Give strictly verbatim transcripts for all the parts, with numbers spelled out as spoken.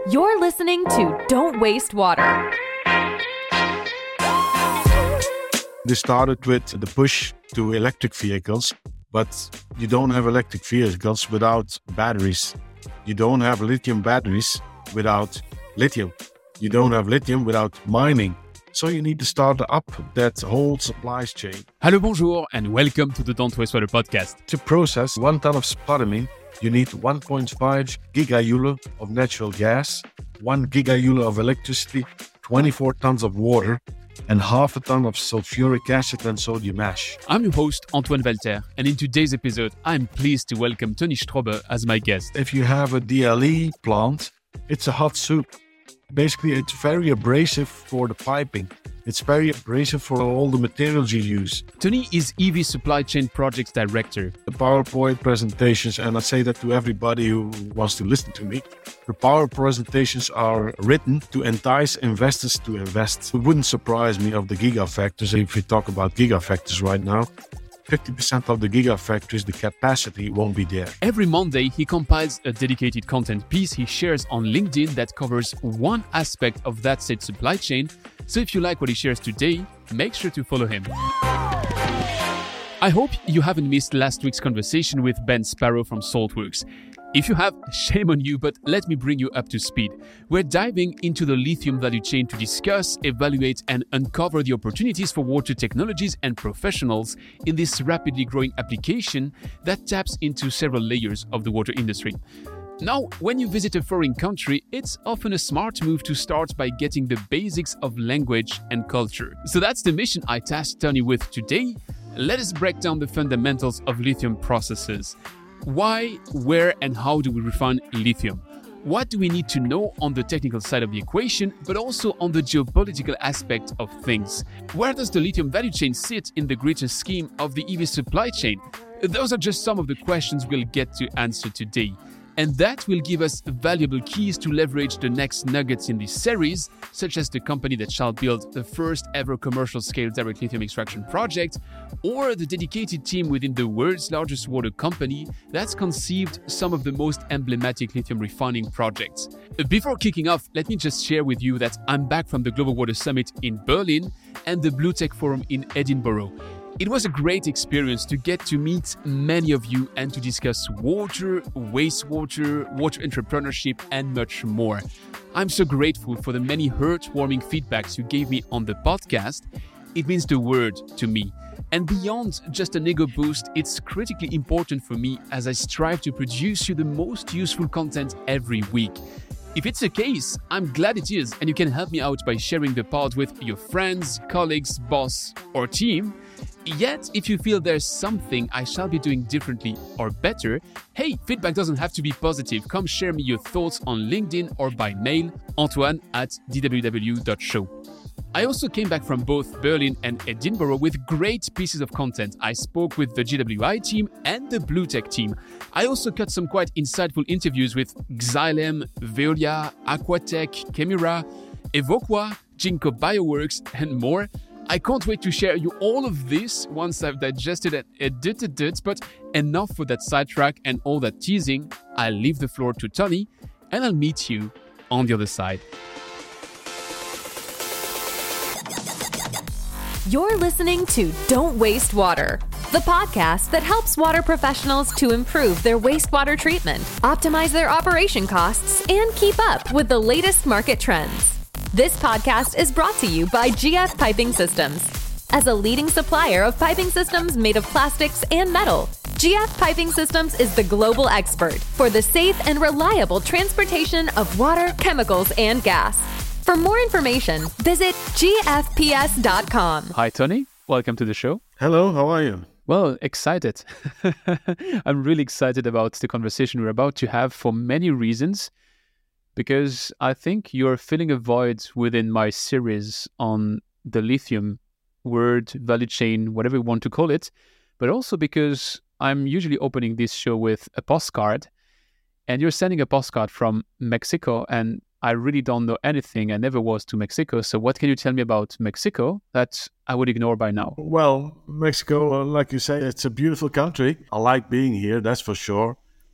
You're listening to Don't Waste Water. They started with the push to electric vehicles, but you don't have electric vehicles without batteries. You don't have lithium batteries without lithium. You don't have lithium without mining. So you need to start up that whole supply chain. Hello, bonjour, and welcome to the Don't Waste Water podcast. To process one ton of spodumene, you need one point five gigajoule of natural gas, one gigajoule of electricity, twenty-four tons of water, and half a ton of sulfuric acid and sodium ash. I'm your host, Antoine Walter, and in today's episode, I'm pleased to welcome Tony Strobbe as my guest. If you have a D L E plant, it's a hot soup. Basically, it's very abrasive for the piping. It's very abrasive for all the materials you use. Tony is E V Supply Chain Projects Director. The PowerPoint presentations, and I say that to everybody who wants to listen to me, the PowerPoint presentations are written to entice investors to invest. It wouldn't surprise me of the gigafactories, if we talk about gigafactories right now, fifty percent of the gigafactories, the capacity won't be there. Every Monday, he compiles a dedicated content piece he shares on LinkedIn that covers one aspect of that said supply chain. So if you like what he shares today, make sure to follow him. I hope you haven't missed last week's conversation with Ben Sparrow from Saltworks. If you have, shame on you, but let me bring you up to speed. We're diving into the lithium value chain to discuss, evaluate, and uncover the opportunities for water technologies and professionals in this rapidly growing application that taps into several layers of the water industry. Now, when you visit a foreign country, it's often a smart move to start by getting the basics of language and culture. So that's the mission I tasked Tony with today. Let us break down the fundamentals of lithium processes. Why, where, and how do we refine lithium? What do we need to know on the technical side of the equation, but also on the geopolitical aspect of things? Where does the lithium value chain sit in the greater scheme of the E V supply chain? Those are just some of the questions we'll get to answer today. And that will give us valuable keys to leverage the next nuggets in this series, such as the company that shall build the first ever commercial scale direct lithium extraction project, or the dedicated team within the world's largest water company that's conceived some of the most emblematic lithium refining projects. Before kicking off, let me just share with you that I'm back from the Global Water Summit in Berlin and the Blue Tech Forum in Edinburgh. It was a great experience to get to meet many of you and to discuss water, wastewater, water entrepreneurship, and much more. I'm so grateful for the many heartwarming feedbacks you gave me on the podcast. It means the world to me. And beyond just an ego boost, it's critically important for me as I strive to produce you the most useful content every week. If it's the case, I'm glad it is, and you can help me out by sharing the pod with your friends, colleagues, boss, or team. Yet, if you feel there's something I shall be doing differently or better, hey, feedback doesn't have to be positive. Come share me your thoughts on LinkedIn or by mail, antoine at d w w dot show. I also came back from both Berlin and Edinburgh with great pieces of content. I spoke with the G W I team and the Blue Tech team. I also cut some quite insightful interviews with Xylem, Veolia, Aquatech, Kemira, Evoqua, Ginkgo Bioworks, and more. I can't wait to share you all of this once I've digested and edited it, but enough for that sidetrack and all that teasing. I'll leave the floor to Tony, and I'll meet you on the other side. You're listening to Don't Waste Water, the podcast that helps water professionals to improve their wastewater treatment, optimize their operation costs, and keep up with the latest market trends. This podcast is brought to you by G F Piping Systems. As a leading supplier of piping systems made of plastics and metal, G F Piping Systems is the global expert for the safe and reliable transportation of water, chemicals, and gas. For more information, visit g f p s dot com. Hi, Tony. Welcome to the show. Hello, how are you? Well, excited. I'm really excited about the conversation we're about to have for many reasons, because I think you're filling a void within my series on the lithium word, value chain, whatever you want to call it, but also because I'm usually opening this show with a postcard, and you're sending a postcard from Mexico, and I really don't know anything. I never was to Mexico. So what can you tell me about Mexico that I would ignore by now? Well, Mexico, like you say, it's a beautiful country. I like being here, that's for sure.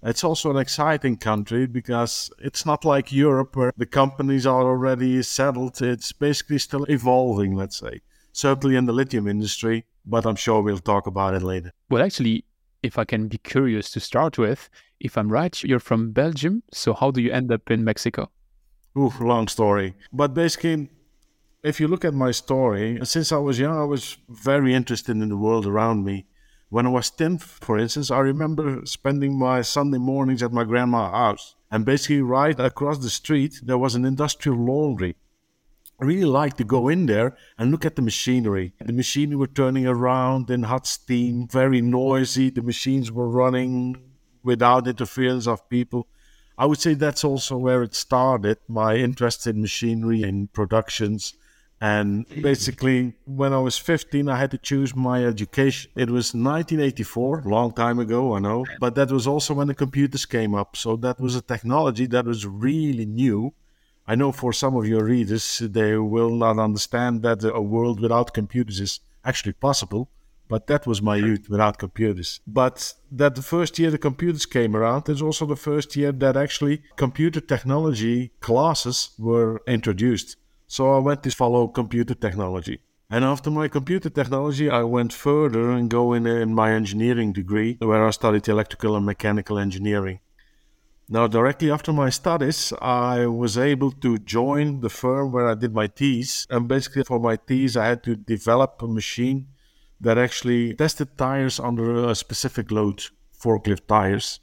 It's also an exciting country because it's not like Europe where the companies are already settled. It's basically still evolving, let's say. Certainly in the lithium industry, but I'm sure we'll talk about it later. Well, actually, if I can be curious to start with, if I'm right, you're from Belgium. So how do you end up in Mexico? Ooh, long story. But basically, if you look at my story, since I was young, I was very interested in the world around me. When I was ten, for instance, I remember spending my Sunday mornings at my grandma's house. And basically right across the street, there was an industrial laundry. I really liked to go in there and look at the machinery. The machinery were turning around in hot steam, very noisy. The machines were running without interference of people. I would say that's also where it started, my interest in machinery and productions. And basically, when I was fifteen, I had to choose my education. It was nineteen eighty-four, long time ago, I know. But that was also when the computers came up. So that was a technology that was really new. I know for some of your readers, they will not understand that a world without computers is actually possible. But that was my youth, without computers. But that the first year the computers came around is also the first year that actually computer technology classes were introduced. So I went to follow computer technology. And after my computer technology, I went further and go in, in my engineering degree, where I studied electrical and mechanical engineering. Now, directly after my studies, I was able to join the firm where I did my thesis. And basically for my thesis, I had to develop a machine that actually tested tires under a specific load, forklift tires.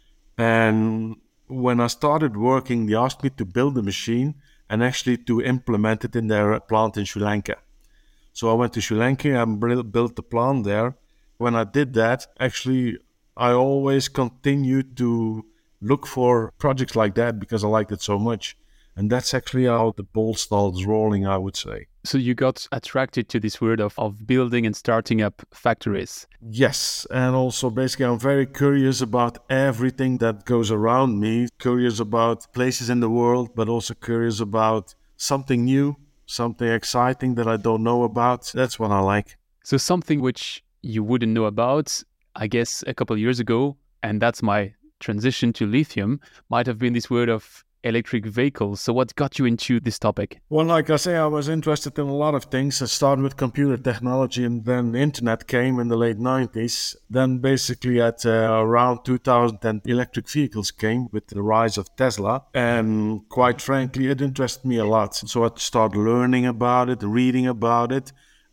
And when I started working, they asked me to build a machine and actually to implement it in their plant in Sri Lanka. So I went to Sri Lanka and built the plant there. When I did that, actually, I always continued to look for projects like that because I liked it so much. And that's actually how the ball starts rolling, I would say. So you got attracted to this word of, of building and starting up factories. Yes, and also basically I'm very curious about everything that goes around me, curious about places in the world, but also curious about something new, something exciting that I don't know about. That's what I like. So something which you wouldn't know about, I guess, a couple of years ago, and that's my transition to lithium, might have been this word of electric vehicles. So what got you into this topic? Well, like I say, I was interested in a lot of things. I started with computer technology and then the internet came in the late nineties. Then basically at uh, around two thousand ten, electric vehicles came with the rise of Tesla. And quite frankly, it interested me a lot. So I started learning about it, reading about it.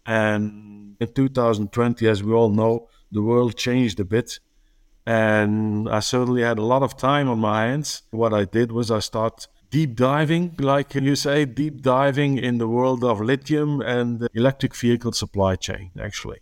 And in two thousand twenty, as we all know, the world changed a bit. And I certainly had a lot of time on my hands. What I did was I started deep diving, like you say, deep diving in the world of lithium and the electric vehicle supply chain, actually.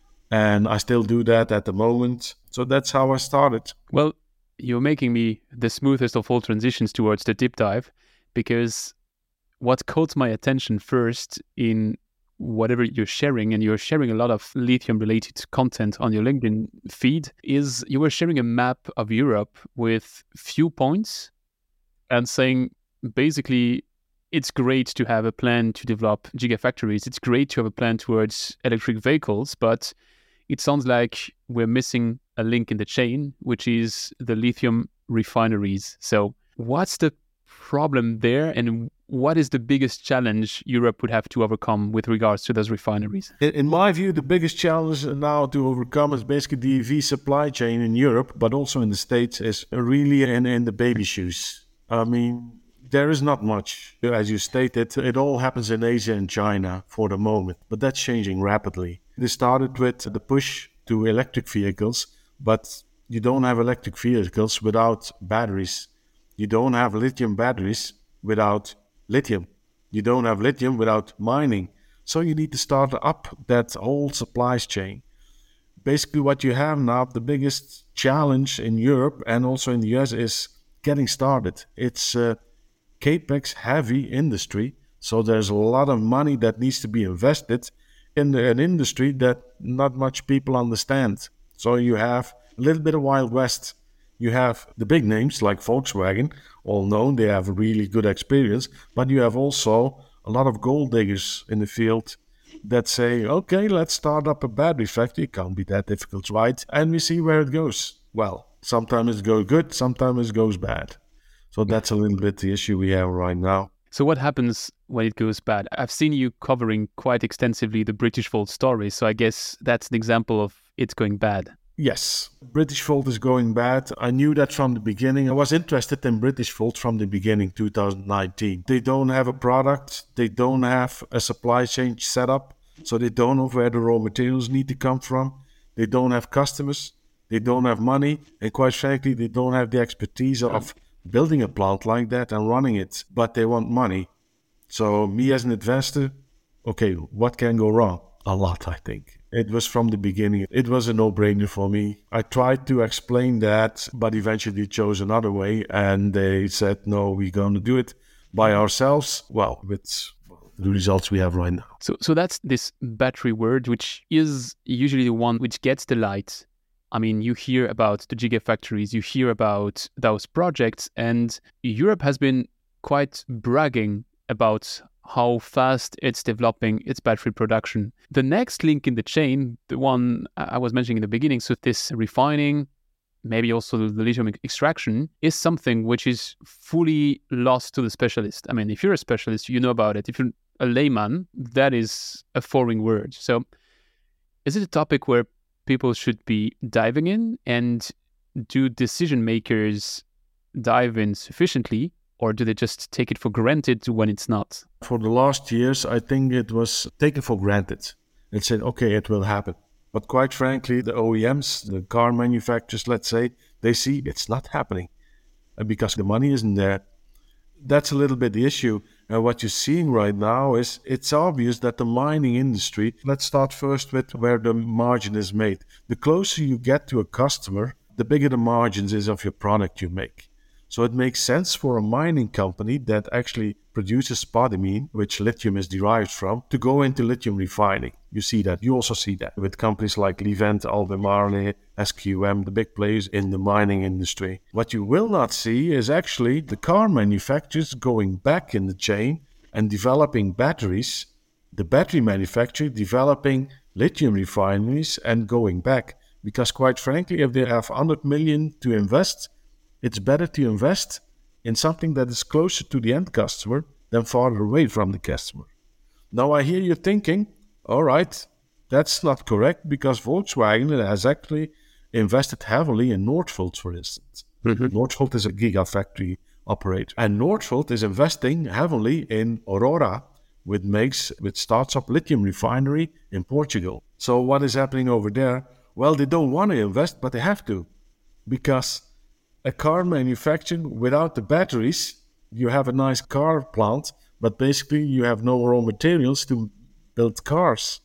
And I still do that at the moment. So that's how I started. Well, you're making me the smoothest of all transitions towards the deep dive, because what caught my attention first in whatever you're sharing, and you're sharing a lot of lithium-related content on your LinkedIn feed, is you were sharing a map of Europe with few points and saying, basically, it's great to have a plan to develop gigafactories. It's great to have a plan towards electric vehicles, but it sounds like we're missing a link in the chain, which is the lithium refineries. So what's the problem there, and what is the biggest challenge Europe would have to overcome with regards to those refineries? In my view, the biggest challenge now to overcome is basically the E V supply chain in Europe, but also in the States, is really in, in the baby shoes. I mean, there is not much. As you stated, it all happens in Asia and China for the moment, but that's changing rapidly. They started with the push to electric vehicles, but you don't have electric vehicles without batteries. You don't have lithium batteries without lithium. You don't have lithium without mining. So you need to start up that whole supply chain. Basically what you have now, the biggest challenge in Europe and also in the U S is getting started. It's a capex heavy industry. So there's a lot of money that needs to be invested in an industry that not much people understand. So you have a little bit of Wild West. You have the big names like Volkswagen, all known, they have a really good experience, but you have also a lot of gold diggers in the field that say, okay, let's start up a battery factory. It can't be that difficult, right? And we see where it goes. Well, Sometimes it goes good, sometimes it goes bad. So that's a little bit the issue we have right now. So what happens when it goes bad? I've seen you covering quite extensively the Britishvolt story, so I guess that's an example of it going bad. Yes, Britishvolt is going bad. I knew that from the beginning. I was interested in Britishvolt from the beginning, two thousand nineteen. They don't have a product. They don't have a supply chain set up. So they don't know where the raw materials need to come from. They don't have customers. They don't have money. And quite frankly, they don't have the expertise of building a plant like that and running it. But they want money. So me as an investor, okay, what can go wrong? A lot, I think. It was from the beginning. It was a no-brainer for me. I tried to explain that, but eventually chose another way. And they said, no, we're going to do it by ourselves. Well, with the results we have right now. So so that's this battery word, which is usually the one which gets the light. I mean, you hear about the gigafactories, you hear about those projects, and Europe has been quite bragging about how fast it's developing its battery production. The next link in the chain, the one I was mentioning in the beginning, so this refining, maybe also the lithium extraction, is something which is fully lost to the specialist. I mean, if you're a specialist, you know about it. If you're a layman, that is a foreign word. So is it a topic where people should be diving in, and do decision makers dive in sufficiently? Or do they just take it for granted when it's not? For the last years, I think it was taken for granted. It said, okay, it will happen. But quite frankly, the O E Ms, the car manufacturers, let's say, they see it's not happening because the money isn't there. That's a little bit the issue. And what you're seeing right now is it's obvious that the mining industry, let's start first with where the margin is made. The closer you get to a customer, the bigger the margins is of your product you make. So it makes sense for a mining company that actually produces spodumene, which lithium is derived from, to go into lithium refining. You see that. You also see that with companies like Livent, Albemarle, S Q M, the big players in the mining industry. What you will not see is actually the car manufacturers going back in the chain and developing batteries, the battery manufacturer developing lithium refineries and going back. Because quite frankly, if they have one hundred million to invest, it's better to invest in something that is closer to the end customer than farther away from the customer. Now I hear you thinking, all right, that's not correct because Volkswagen has actually invested heavily in Northvolt, for instance. Mm-hmm. Northvolt is a gigafactory operator. And Northvolt is investing heavily in Aurora, which makes, which starts up lithium refinery in Portugal. So what is happening over there? Well, they don't want to invest, but they have to, because a car manufacturing without the batteries, you have a nice car plant, but basically you have no raw materials to build cars.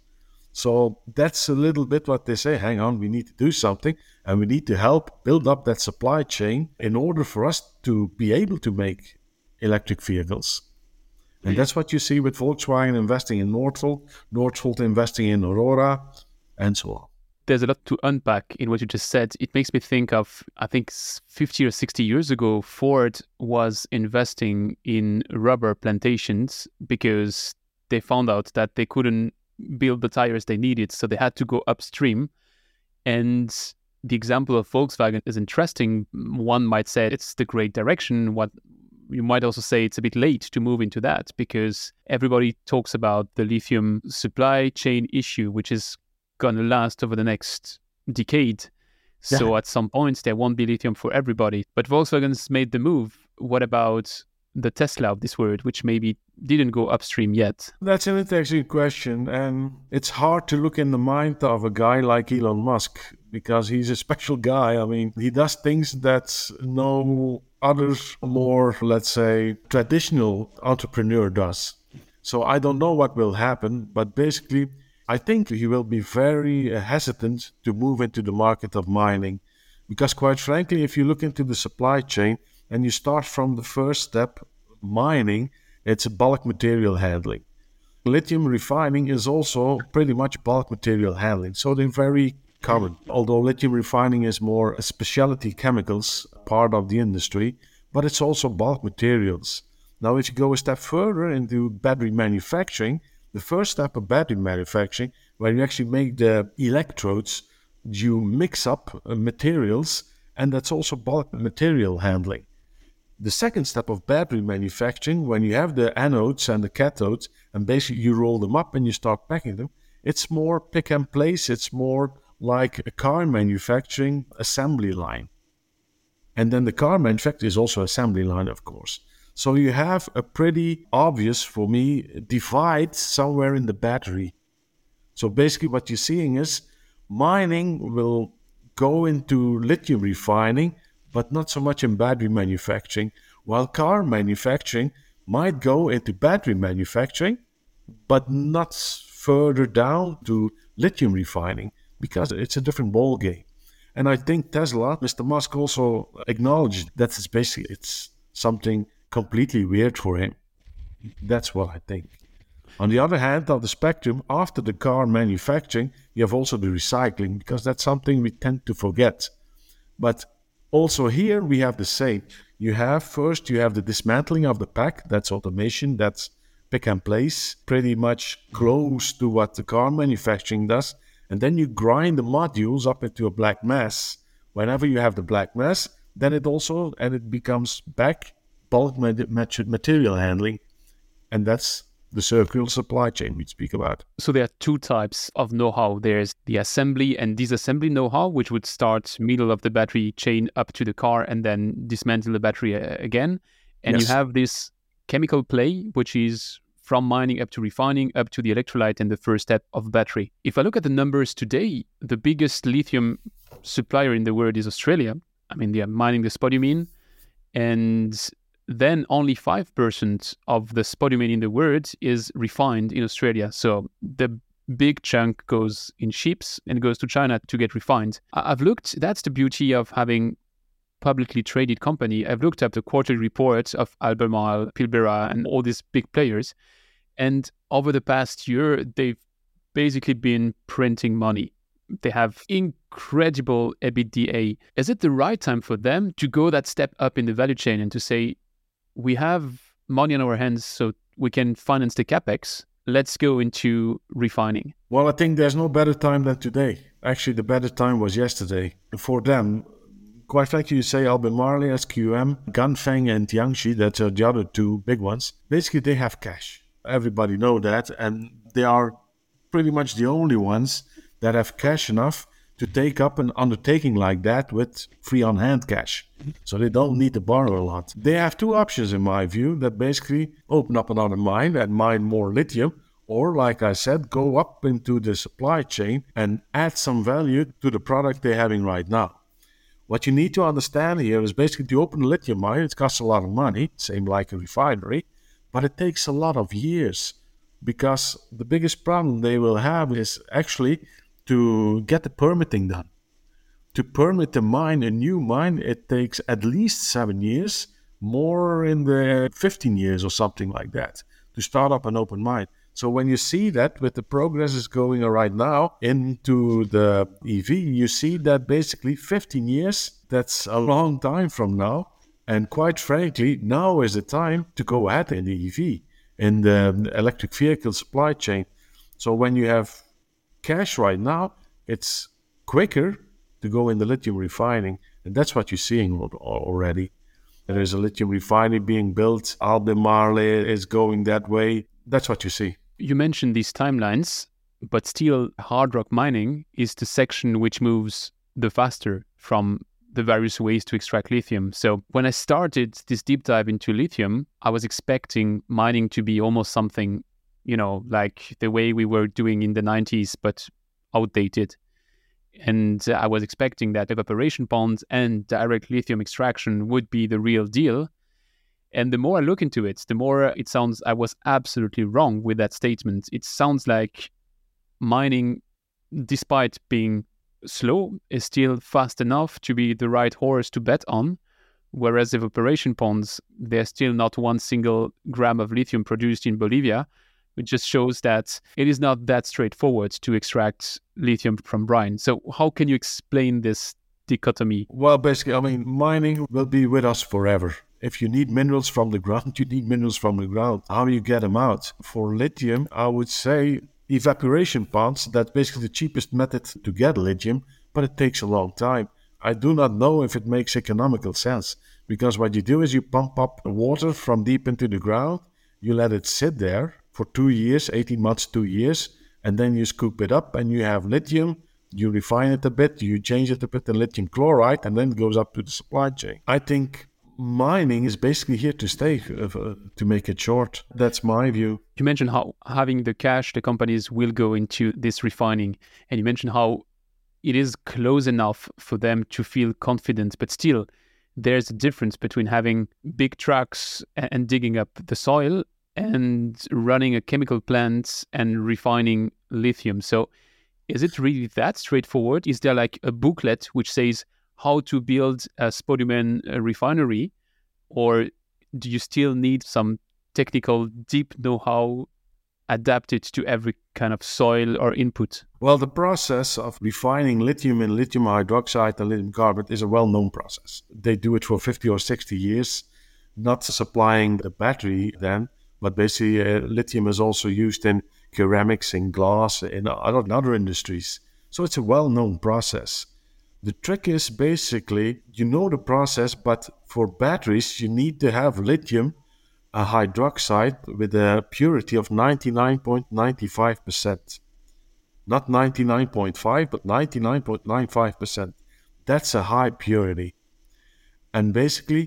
So that's a little bit what they say, hang on, we need to do something and we need to help build up that supply chain in order for us to be able to make electric vehicles. And that's what you see with Volkswagen investing in Northvolt, Northvolt investing in Aurora, and so on. There's a lot to unpack in what you just said. It makes me think of, I think fifty or sixty years ago, Ford was investing in rubber plantations because they found out that they couldn't build the tires they needed, so they had to go upstream. And the example of Volkswagen is interesting. One might say it's the great direction. What you might also say it's a bit late to move into that, because everybody talks about the lithium supply chain issue, which is going to last over the next decade. Yeah. So at some point there won't be lithium for everybody. But Volkswagen's made the move. What about the Tesla of this world, which maybe didn't go upstream yet? That's an interesting question. And it's hard to look in the mind of a guy like Elon Musk, because he's a special guy. I mean, he does things that no other more, let's say, traditional entrepreneur does. So I don't know what will happen, but basically I think he will be very hesitant to move into the market of mining, because quite frankly, if you look into the supply chain and you start from the first step, mining, it's a bulk material handling. Lithium refining is also pretty much bulk material handling, so they're very common. Although lithium refining is more specialty chemicals, part of the industry, but it's also bulk materials. Now, if you go a step further into battery manufacturing, the first step of battery manufacturing, where you actually make the electrodes, you mix up uh, materials And that's also bulk material handling. The second step of battery manufacturing, when you have the anodes and the cathodes, and basically you roll them up and you start packing them, it's more pick and place. It's more like a car manufacturing assembly line. And then the car manufacturer is also assembly line, of course. So you have a pretty obvious, for me, divide somewhere in the battery. So basically what you're seeing is mining will go into lithium refining, but not so much in battery manufacturing, while car manufacturing might go into battery manufacturing, but not further down to lithium refining, because it's a different ball game. And I think Tesla, Mister Musk also acknowledged that it's basically it's something completely weird for him. That's what I think. On the other hand of the spectrum, after the car manufacturing, you have also the recycling, because that's something we tend to forget. But also here we have the same. You have first, you have the dismantling of the pack. That's automation. That's pick and place, pretty much close to what the car manufacturing does. And then you grind the modules up into a black mass. Whenever you have the black mass, then it also, and it becomes back bulk material handling. And that's the circular supply chain we speak about. So there are two types of know-how. There's the assembly and disassembly know-how, which would start middle of the battery chain up to the car and then dismantle the battery again. And yes. You have this chemical play, which is from mining up to refining, up to the electrolyte and the first step of battery. If I look at the numbers today, the biggest lithium supplier in the world is Australia. I mean, they are mining the spodumene, and then only five percent of the spodumene in the world is refined in Australia. So the big chunk goes in ships and goes to China to get refined. I've looked, that's the beauty of having publicly traded company. I've looked up the quarterly reports of Albemarle, Pilbara, and all these big players. And over the past year, they've basically been printing money. They have incredible EBITDA. Is it the right time for them to go that step up in the value chain and to say, we have money on our hands so we can finance the capex, let's go into refining? Well, I think there's no better time than today. Actually, the better time was yesterday. For them, quite frankly, you say Albemarle, S Q M, Ganfeng and Tianqi, that's uh, the other two big ones. Basically, they have cash. Everybody know that. And they are pretty much the only ones that have cash enough to take up an undertaking like that with free on-hand cash. So they don't need to borrow a lot. They have two options, in my view, that basically open up another mine and mine more lithium, or, like I said, go up into the supply chain and add some value to the product they're having right now. What you need to understand here is basically to open a lithium mine, it costs a lot of money, same like a refinery, but it takes a lot of years, because the biggest problem they will have is actually to get the permitting done. To permit the mine, a new mine, it takes at least seven years, more in the fifteen years or something like that, to start up an open mine. So when you see that with the progress is going right now into the E V, you see that basically fifteen years, that's a long time from now. And quite frankly, now is the time to go ahead in the E V, in the electric vehicle supply chain. So when you have cash right now, it's quicker to go in the lithium refining, and that's what you're seeing already. There is a lithium refinery being built. Albemarle is going that way. That's what you see. You mentioned these timelines, but still hard rock mining is the section which moves the faster from the various ways to extract lithium. So when I started this deep dive into lithium, I was expecting mining to be almost something, you know, like the way we were doing in the nineties, but outdated. And I was expecting that evaporation ponds and direct lithium extraction would be the real deal. And the more I look into it, the more it sounds I was absolutely wrong with that statement. It sounds like mining, despite being slow, is still fast enough to be the right horse to bet on. Whereas evaporation ponds, there's still not one single gram of lithium produced in Bolivia. It just shows that it is not that straightforward to extract lithium from brine. So how can you explain this dichotomy? Well, basically, I mean, mining will be with us forever. If you need minerals from the ground, you need minerals from the ground. How do you get them out? For lithium, I would say evaporation ponds, that's basically the cheapest method to get lithium, but it takes a long time. I do not know if it makes economical sense, because what you do is you pump up water from deep into the ground, you let it sit there for two years, eighteen months, two years, and then you scoop it up and you have lithium, you refine it a bit, you change it a bit to lithium chloride, and then it goes up to the supply chain. I think mining is basically here to stay, uh, to make it short. That's my view. You mentioned how having the cash, the companies will go into this refining. And you mentioned how it is close enough for them to feel confident, but still there's a difference between having big trucks and digging up the soil and running a chemical plant and refining lithium. So is it really that straightforward? Is there like a booklet which says how to build a spodumene refinery, or do you still need some technical deep know-how adapted to every kind of soil or input? Well, the process of refining lithium in lithium hydroxide and lithium carbonate is a well-known process. They do it for fifty or sixty years, not supplying the battery then, but basically uh, lithium is also used in ceramics, in glass, in other, in other industries. So it's a well-known process. The trick is basically, you know the process, but for batteries, you need to have lithium a hydroxide with a purity of ninety-nine point nine five percent. Not ninety-nine point five, but ninety-nine point nine five percent. That's a high purity. And basically,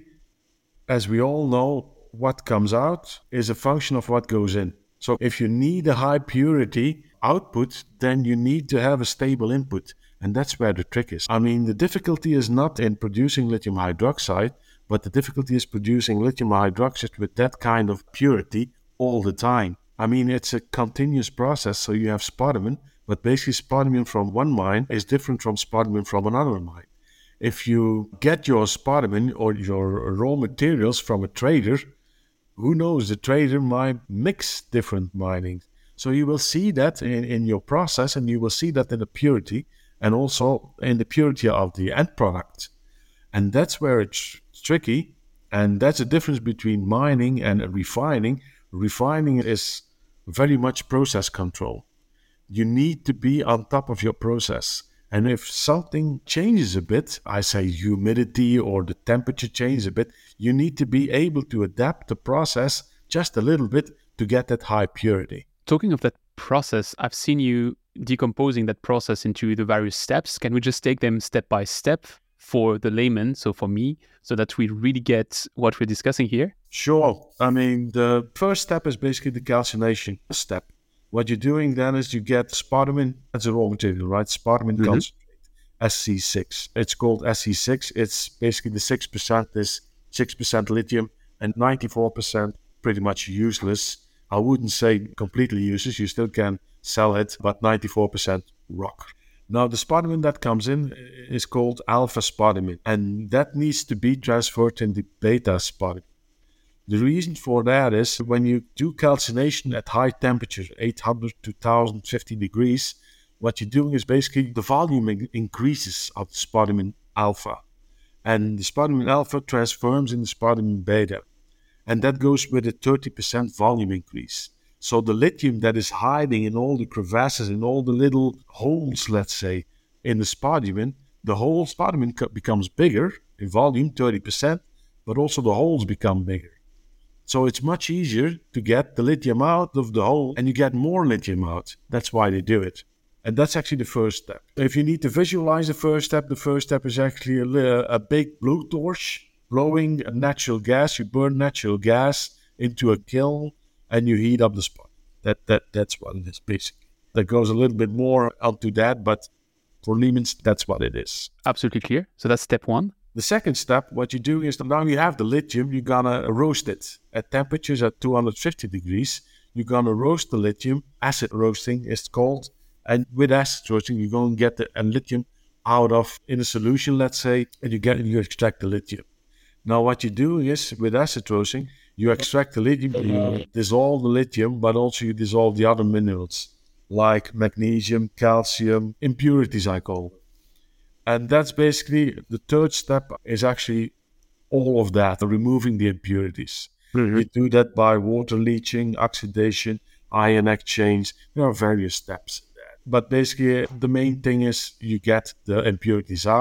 as we all know, what comes out is a function of what goes in. So if you need a high purity output, then you need to have a stable input. And that's where the trick is. I mean, the difficulty is not in producing lithium hydroxide, but the difficulty is producing lithium hydroxide with that kind of purity all the time. I mean, it's a continuous process. So you have spodumene, but basically spodumene from one mine is different from spodumene from another mine. If you get your spodumene or your raw materials from a trader, who knows, the trader might mix different minings. So you will see that in, in your process, and you will see that in the purity and also in the purity of the end product. And that's where it's tricky. And that's the difference between mining and refining. Refining is very much process control. You need to be on top of your process. And if something changes a bit, I say humidity or the temperature changes a bit, you need to be able to adapt the process just a little bit to get that high purity. Talking of that process, I've seen you decomposing that process into the various steps. Can we just take them step by step for the layman, so for me, so that we really get what we're discussing here? Sure. I mean, the first step is basically the calcination step. What you're doing then is you get spodumene as a raw material, right? Spodumene mm-hmm. concentrate, S C six. It's called S C six. It's basically the six percent is six percent lithium and ninety-four percent pretty much useless. I wouldn't say completely useless. You still can sell it, but ninety-four percent rock. Now, the spodumene that comes in is called alpha spodumene, and that needs to be transferred into beta spodumene. The reason for that is when you do calcination at high temperature, eight hundred to one thousand fifty degrees, what you're doing is basically the volume in- increases of the spodumene alpha. And the spodumene alpha transforms into spodumene beta. And that goes with a thirty percent volume increase. So the lithium that is hiding in all the crevasses, in all the little holes, let's say, in the spodumene, the whole spodumene becomes bigger in volume, thirty percent, but also the holes become bigger. So it's much easier to get the lithium out of the hole and you get more lithium out. That's why they do it. And that's actually the first step. If you need to visualize the first step, the first step is actually a, a big blowtorch blowing natural gas. You burn natural gas into a kiln and you heat up the spot. That that That's what it is, basically. That goes a little bit more onto that, but for layman's, that's what it is. Absolutely clear. So that's step one. The second step, what you're doing is now you have the lithium, you're gonna roast it at temperatures at two hundred fifty degrees. You're gonna roast the lithium, acid roasting is called, and with acid roasting, you're gonna get the lithium out of in a solution, let's say, and you get you extract the lithium. Now, what you're doing is with acid roasting, you extract the lithium, you dissolve the lithium, but also you dissolve the other minerals like magnesium, calcium, impurities, I call them. And that's basically the third step is actually all of that, removing the impurities. Mm-hmm. You do that by water leaching, oxidation, ion exchange. There are various steps in that. But basically, the main thing is you get the impurities out.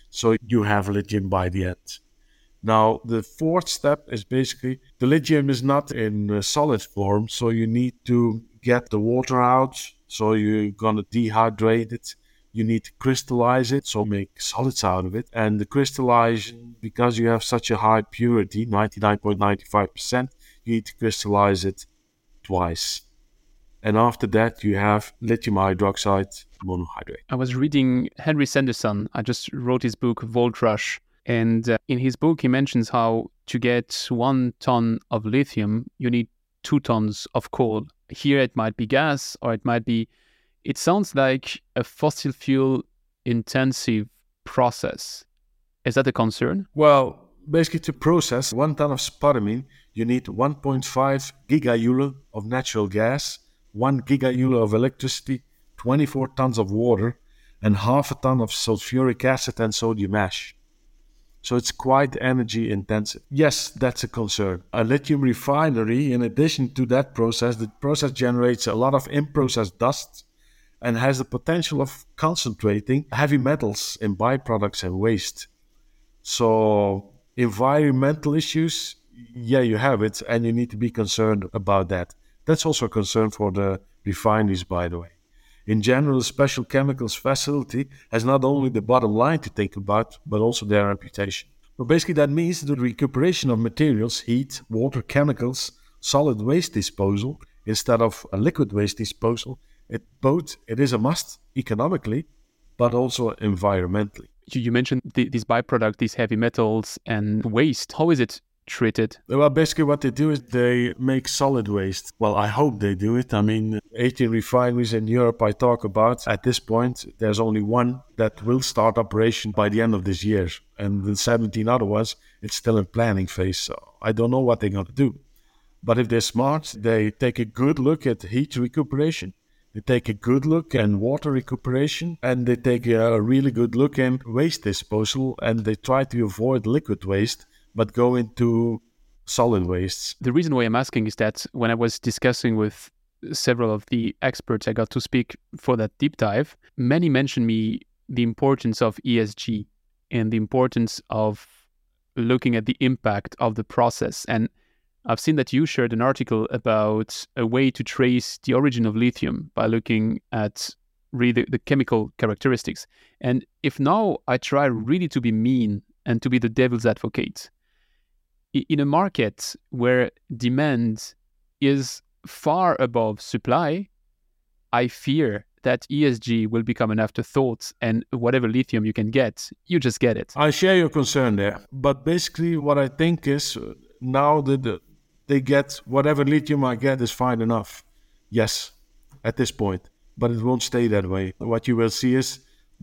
So you have lithium by the end. Now, the fourth step is basically the lithium is not in a solid form, so you need to get the water out. So you're going to dehydrate it. You need to crystallize it, so make solids out of it. And the crystallization, because you have such a high purity, ninety-nine point nine five percent, you need to crystallize it twice. And after that, you have lithium hydroxide monohydrate. I was reading Henry Sanderson. I just wrote his book, Volt Rush. And uh, in his book, he mentions how to get one ton of lithium, you need two tons of coal. Here it might be gas, or it might be, it sounds like a fossil fuel intensive process. Is that a concern? Well, basically to process one ton of spodumene, you need one point five gigajoule of natural gas, one gigajoule of electricity, twenty-four tons of water, and half a ton of sulfuric acid and sodium ash. So it's quite energy intensive. Yes, that's a concern. A lithium refinery, in addition to that process, the process generates a lot of in-process dust and has the potential of concentrating heavy metals in byproducts and waste. So environmental issues, yeah, you have it, and you need to be concerned about that. That's also a concern for the refineries, by the way. In general, a special chemicals facility has not only the bottom line to think about, but also their reputation. But basically that means the recuperation of materials, heat, water, chemicals, solid waste disposal, instead of a liquid waste disposal, it both it is a must economically, but also environmentally. You mentioned the, these byproducts, these heavy metals and waste. How is it treated? Well, basically what they do is they make solid waste. Well, I hope they do it. I mean, eighteen refineries in Europe I talk about. At this point, there's only one that will start operation by the end of this year. And the seventeen other ones, it's still in planning phase. So I don't know what they're going to do. But if they're smart, they take a good look at heat recuperation. They take a good look at water recuperation, and they take a really good look at waste disposal, and they try to avoid liquid waste, but go into solid wastes. The reason why I'm asking is that when I was discussing with several of the experts I got to speak for that deep dive, many mentioned me the importance of E S G and the importance of looking at the impact of the process. And I've seen that you shared an article about a way to trace the origin of lithium by looking at really the, the chemical characteristics. And if now I try really to be mean and to be the devil's advocate, in a market where demand is far above supply, I fear that E S G will become an afterthought, and whatever lithium you can get, you just get it. I share your concern there. But basically what I think is now that they get whatever lithium I get is fine enough. Yes, at this point. But it won't stay that way. What you will see is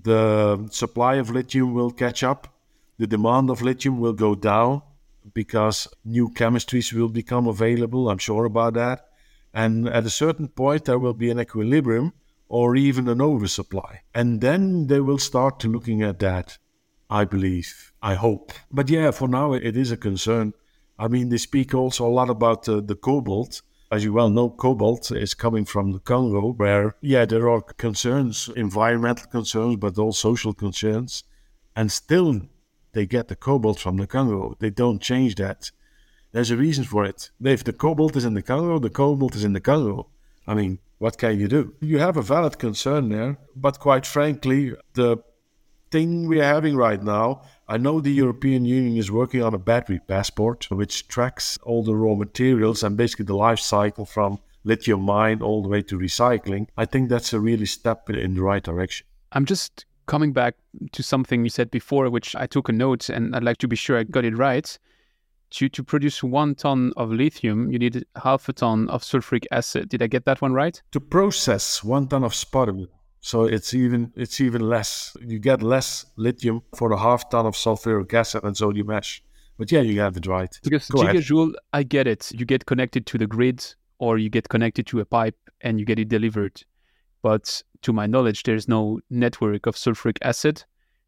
the supply of lithium will catch up. The demand of lithium will go down because new chemistries will become available. I'm sure about that. And at a certain point, there will be an equilibrium or even an oversupply. And then they will start to looking at that, I believe, I hope. But yeah, for now, it is a concern. I mean, they speak also a lot about uh, the cobalt. As you well know, cobalt is coming from the Congo, where, yeah, there are concerns, environmental concerns, but also social concerns. And still, they get the cobalt from the Congo. They don't change that. There's a reason for it. If the cobalt is in the Congo, the cobalt is in the Congo. I mean, what can you do? You have a valid concern there, but quite frankly, the thing we're having right now, I know the European Union is working on a battery passport, which tracks all the raw materials and basically the life cycle from lithium mine all the way to recycling. I think that's a really step in the right direction. I'm just coming back to something you said before, which I took a note, and I'd like to be sure I got it right. To, to produce one ton of lithium, you need half a ton of sulfuric acid. Did I get that one right? To process one ton of spodumene, so it's even it's even less. You get less lithium for a half ton of sulfuric acid and sodium ash. But yeah, you have it right. Because Go gigajoule, ahead. I get it. You get connected to the grid, or you get connected to a pipe and you get it delivered. But to my knowledge, there's no network of sulfuric acid.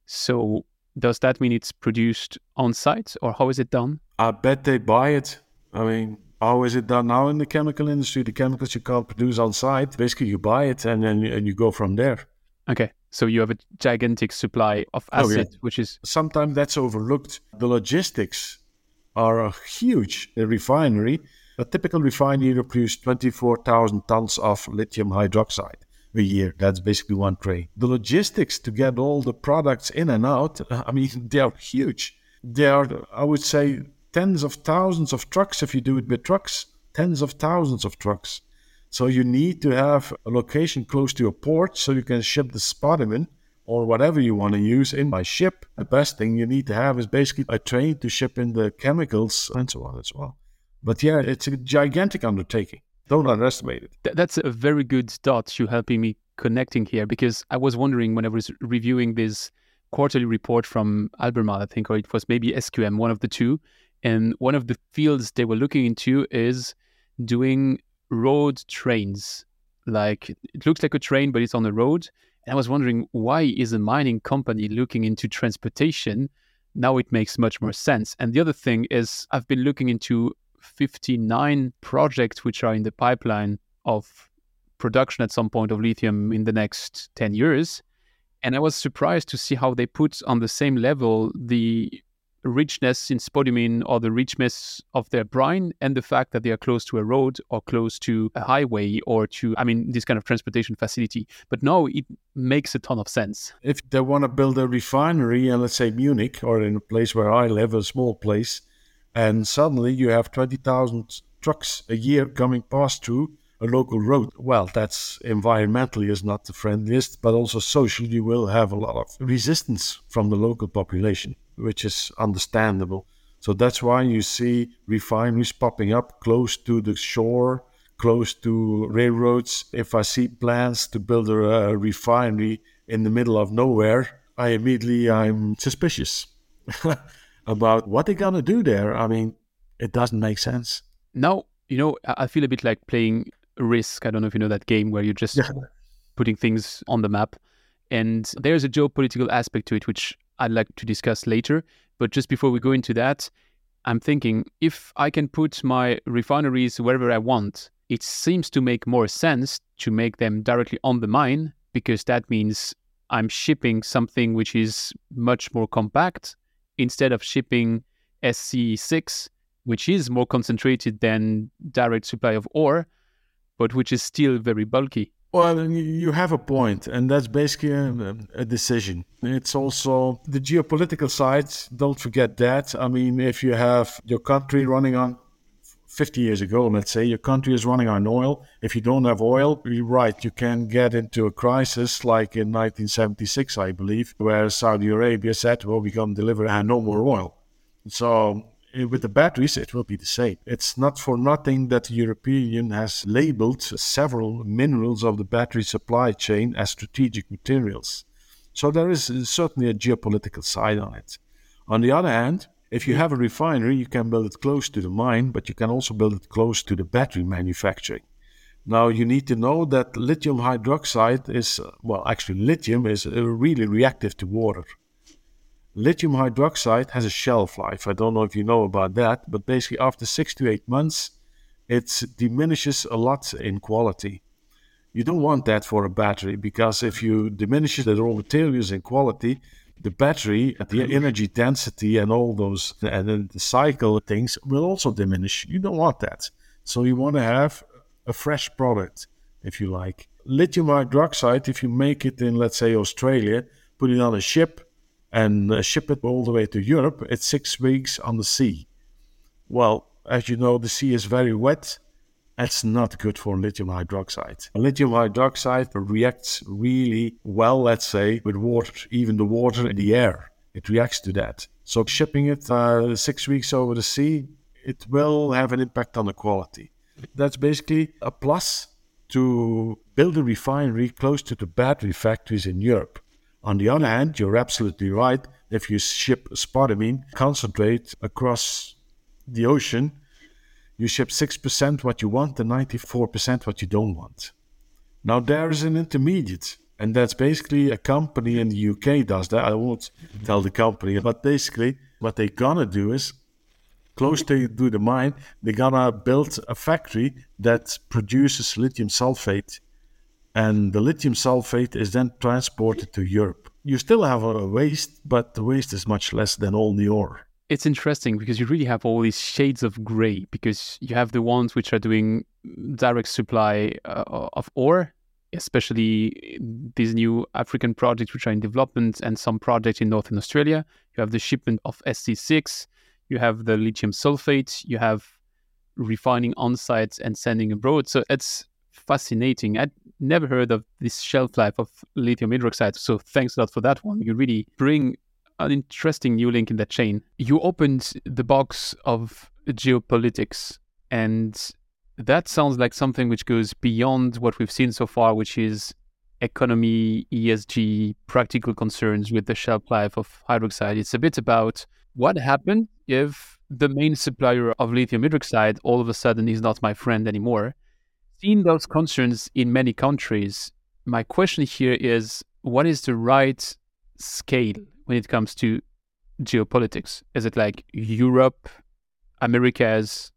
So does that mean it's produced on site, or how is it done? I bet they buy it. I mean, how is it done now in the chemical industry? The chemicals you can't produce on site. Basically, you buy it and then and you go from there. Okay, so you have a gigantic supply of acid, Oh, yeah. which is... Sometimes that's overlooked. The logistics are huge. A refinery, a typical refinery produces twenty-four thousand tons of lithium hydroxide a year. That's basically one train. The logistics to get all the products in and out, I mean, they are huge. They are, I would say, tens of thousands of trucks if you do it with trucks, tens of thousands of trucks. So you need to have a location close to a port so you can ship the spodumene or whatever you want to use in by ship. The best thing you need to have is basically a train to ship in the chemicals and so on as well. But yeah, it's a gigantic undertaking. Don't underestimate it. Th- that's a very good thought you're helping me connecting here, because I was wondering when I was reviewing this quarterly report from Albemarle, I think, or it was maybe S Q M, one of the two. And one of the fields they were looking into is doing road trains. Like, it looks like a train, but it's on the road. And I was wondering, why is a mining company looking into transportation? Now it makes much more sense. And the other thing is, I've been looking into fifty-nine projects which are in the pipeline of production at some point of lithium in the next ten years. And I was surprised to see how they put on the same level the richness in spodumene or the richness of their brine and the fact that they are close to a road or close to a highway or to, I mean, this kind of transportation facility. But now it makes a ton of sense. If they want to build a refinery in, let's say, Munich, or in a place where I live, a small place, and suddenly you have twenty thousand trucks a year coming past through a local road, well, that's environmentally is not the friendliest, but also socially you will have a lot of resistance from the local population, which is understandable. So that's why you see refineries popping up close to the shore, close to railroads. If I see plans to build a, a refinery in the middle of nowhere, I immediately I'm suspicious about what they're gonna do there. I mean, it doesn't make sense. Now, you know, I feel a bit like playing Risk. I don't know if you know that game where you're just yeah. putting things on the map. And there's a geopolitical aspect to it, which I'd like to discuss later. But just before we go into that, I'm thinking, if I can put my refineries wherever I want, it seems to make more sense to make them directly on the mine, because that means I'm shipping something which is much more compact instead of shipping S C six, which is more concentrated than direct supply of ore, but which is still very bulky. Well, you have a point, and that's basically a, a decision. It's also the geopolitical side. Don't forget that. I mean, if you have your country running on fifty years ago, let's say, your country is running on oil. If you don't have oil, you're right, you can get into a crisis like in nineteen seventy-six, I believe, where Saudi Arabia said, well, we can deliver and no more oil. So with the batteries, it will be the same. It's not for nothing that the European Union has labeled several minerals of the battery supply chain as strategic materials. So there is certainly a geopolitical side on it. On the other hand, if you have a refinery, you can build it close to the mine, but you can also build it close to the battery manufacturing. Now, you need to know that lithium hydroxide is, well, actually lithium is really reactive to water. Lithium hydroxide has a shelf life. I don't know if you know about that, but basically after six to eight months, it diminishes a lot in quality. You don't want that for a battery, because if you diminish the raw materials in quality, the battery, the energy density and all those, and then the cycle things will also diminish. You don't want that. So you want to have a fresh product, if you like. Lithium hydroxide, if you make it in, let's say, Australia, put it on a ship, and uh, ship it all the way to Europe, it's six weeks on the sea. Well, as you know, the sea is very wet. That's not good for lithium hydroxide. Lithium hydroxide reacts really well, let's say, with water, even the water in the air. It reacts to that. So shipping it uh, six weeks over the sea, it will have an impact on the quality. That's basically a plus to build a refinery close to the battery factories in Europe. On the other hand, you're absolutely right. If you ship spodumene concentrate across the ocean, you ship six percent what you want and ninety-four percent what you don't want. Now, there is an intermediate, and that's basically a company in the U K does that. I won't tell the company, but basically what they're gonna do is, close to the mine, they're gonna build a factory that produces lithium sulfate and the lithium sulfate is then transported to Europe. You still have a waste, but the waste is much less than all the ore. It's interesting because you really have all these shades of gray, because you have the ones which are doing direct supply uh, of ore, especially these new African projects which are in development and some projects in Northern Australia. You have the shipment of S C six, you have the lithium sulfate, you have refining on-site and sending abroad. So it's fascinating. I'd never heard of this shelf life of lithium hydroxide. So thanks a lot for that one. You really bring an interesting new link in that chain. You opened the box of geopolitics, and that sounds like something which goes beyond what we've seen so far, which is economy, E S G, practical concerns with the shelf life of hydroxide. It's a bit about what happened if the main supplier of lithium hydroxide all of a sudden is not my friend anymore. Seeing those concerns in many countries, my question here is, what is the right scale when it comes to geopolitics? Is it like Europe, Americas,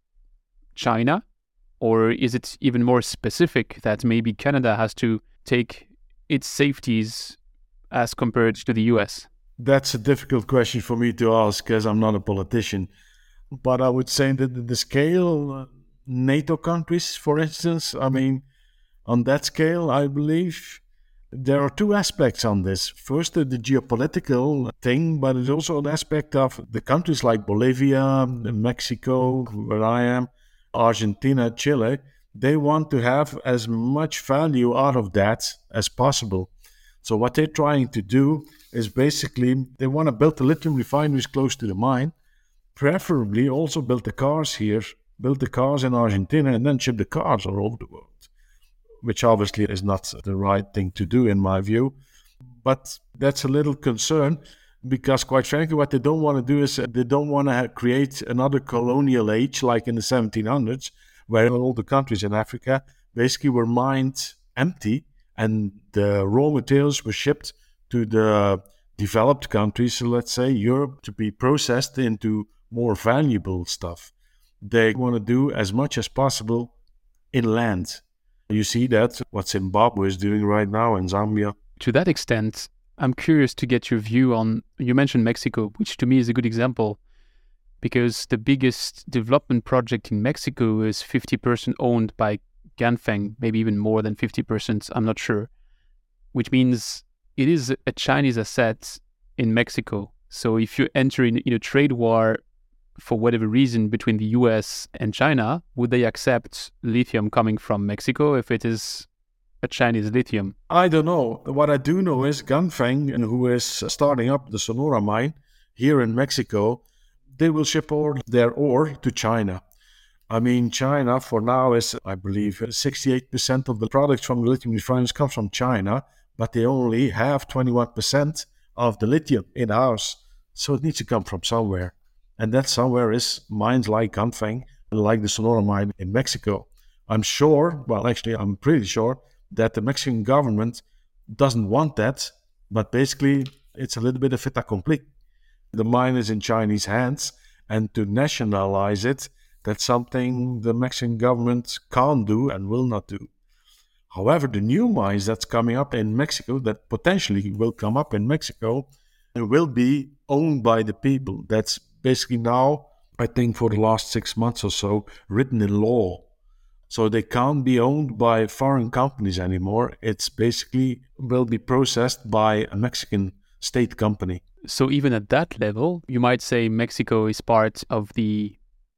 China? Or is it even more specific that maybe Canada has to take its safeties as compared to the U S? That's a difficult question for me to ask, as I'm not a politician. But I would say that the scale, uh, NATO countries, for instance, I mean, on that scale, I believe there are two aspects on this. First, the geopolitical thing, but it's also an aspect of the countries like Bolivia, Mexico, where I am, Argentina, Chile. They want to have as much value out of that as possible. So what they're trying to do is basically they want to build the lithium refineries close to the mine, preferably also build the cars here, build the cars in Argentina, and then ship the cars all over the world, which obviously is not the right thing to do in my view. But that's a little concern, because quite frankly, what they don't want to do is they don't want to create another colonial age like in the seventeen hundreds, where all the countries in Africa basically were mined empty and the raw materials were shipped to the developed countries, so let's say Europe, to be processed into more valuable stuff. They want to do as much as possible inland. You see that what Zimbabwe is doing right now in Zambia. To that extent, I'm curious to get your view on, you mentioned Mexico, which to me is a good example, because the biggest development project in Mexico is fifty percent owned by Ganfeng, maybe even more than fifty percent, I'm not sure, which means it is a Chinese asset in Mexico. So if you enter in, in a trade war for whatever reason between the U S and China, would they accept lithium coming from Mexico if it is a Chinese lithium? I don't know. What I do know is Ganfeng, who is starting up the Sonora mine here in Mexico, they will ship all their ore to China. I mean, China for now is, I believe, sixty-eight percent of the products from the lithium refineries come from China, but they only have twenty-one percent of the lithium in-house. So it needs to come from somewhere. And that somewhere is mines like Ganfeng, like the Sonora mine in Mexico. I'm sure, well, actually, I'm pretty sure that the Mexican government doesn't want that, but basically it's a little bit of fait accompli. The mine is in Chinese hands, and to nationalize it, that's something the Mexican government can't do and will not do. However, the new mines that's coming up in Mexico, that potentially will come up in Mexico, will be owned by the people. That's basically now, I think for the last six months or so, written in law. So they can't be owned by foreign companies anymore. It's basically will be processed by a Mexican state company. So even at that level, you might say Mexico is part of the